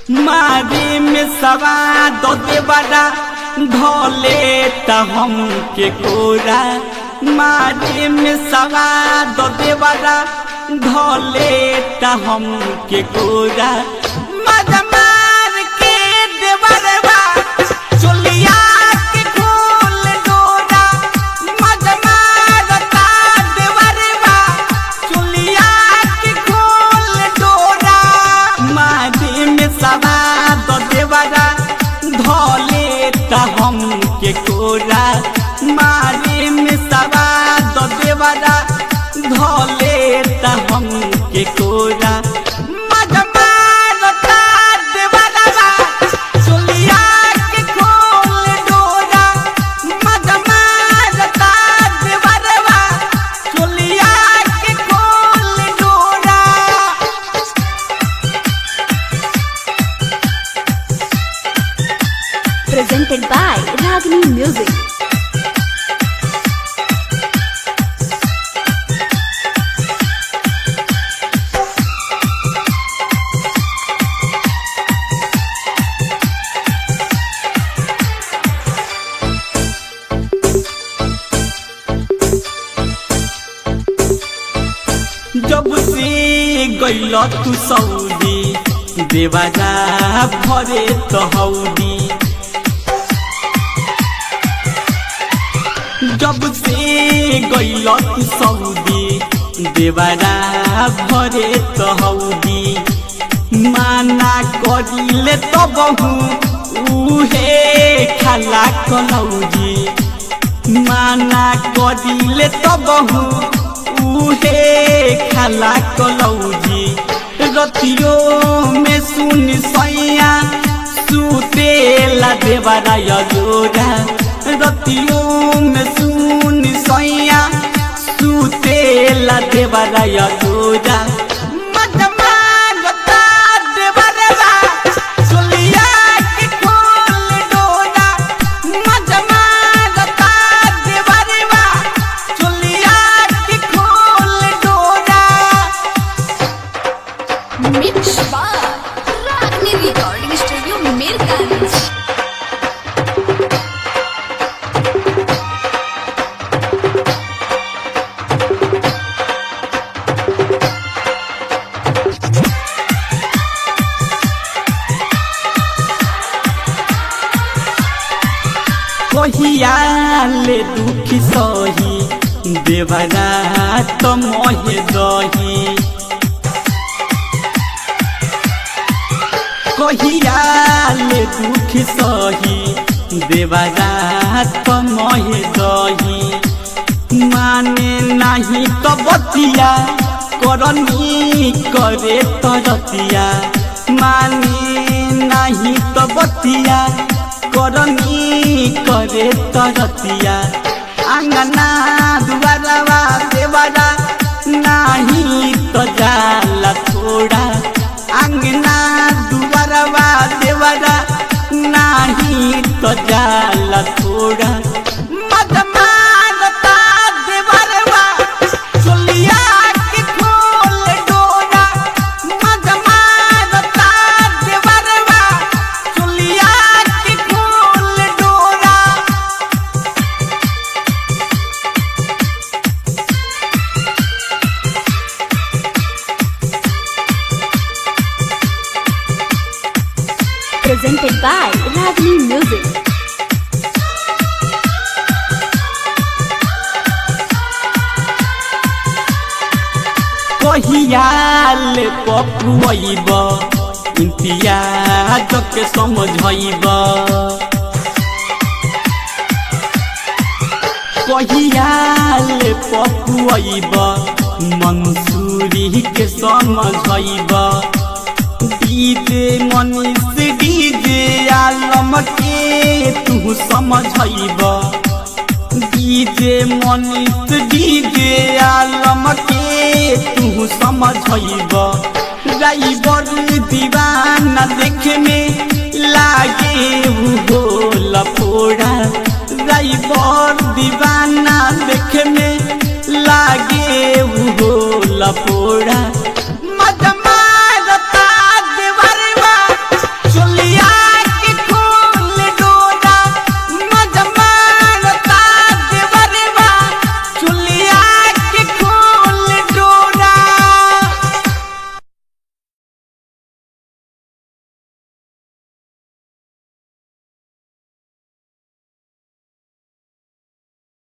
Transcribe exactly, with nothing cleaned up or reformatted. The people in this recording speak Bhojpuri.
मारे में सवाद देवरा धोले त हम के कोरा मारे में सवाद देवरा धोले त हम के कोरा मद मार के देवरवा चुलिया के खोल डोरा मद मारता देवरवा चुलिया के खोल डोरा मारे में सवाद देवरा धोले त हम के कोरा मारे में सवाद देवरा धोले त हम के कोरा मद मारता देवरवा चुलिया के खोल डोरा मद मारता देवरवा चुलिया के खोल डोरा। Presented by Ragini Music. जब से गइल तू सऊदी देवरा भरे तो हौदी जब से गइल तू सऊदी देवरा भरे तो हौदी माना करिले तो बहु उहे खाला कलौजी माना करिले तो बहु उहे खाला कलौजी रतियों में सुन सैया सुतेला देवरा जोरा रतियों में सुन सैया सुतेला देवरा जोरा मद मारता देवरवा चुलिया के खोल डोरा मद मारता देवरवा चुलिया के खोल डोरा। Mix by Ragini Recording Studio, Mirganj. कहिया ले दुखी सही देवरा तो मोहे दही कहिया ले दुखी सही देवरा तो मोहे दही माने नहीं तो बतिया करनी करे तो रतिया माने नहीं तो बतिया करनी करे तो रतिया अंगना दुआरवा देवरा नहीं तो जाला थोड़ा अंगना दुआरवा देवरा नहीं तो जाला थोड़ा मद मारता देवरवा चुलिया के खोल डोरा मद मारता देवरवा चुलिया के खोल डोरा। Presented by Ragini Music. कहिया ले पपुइब इम्तियाज के समझइब कहिया ले पपुइब मंसूरी के समझइब डीजे मनीष डीजे आलम के तू समझइब डीजे मनीष डीजे आलम के तू समझइब ड्राइवर दीवाना देखे में लागे वो लफोड़ा ड्राइवर दीवाना देखे में लागे वो लफोड़ा।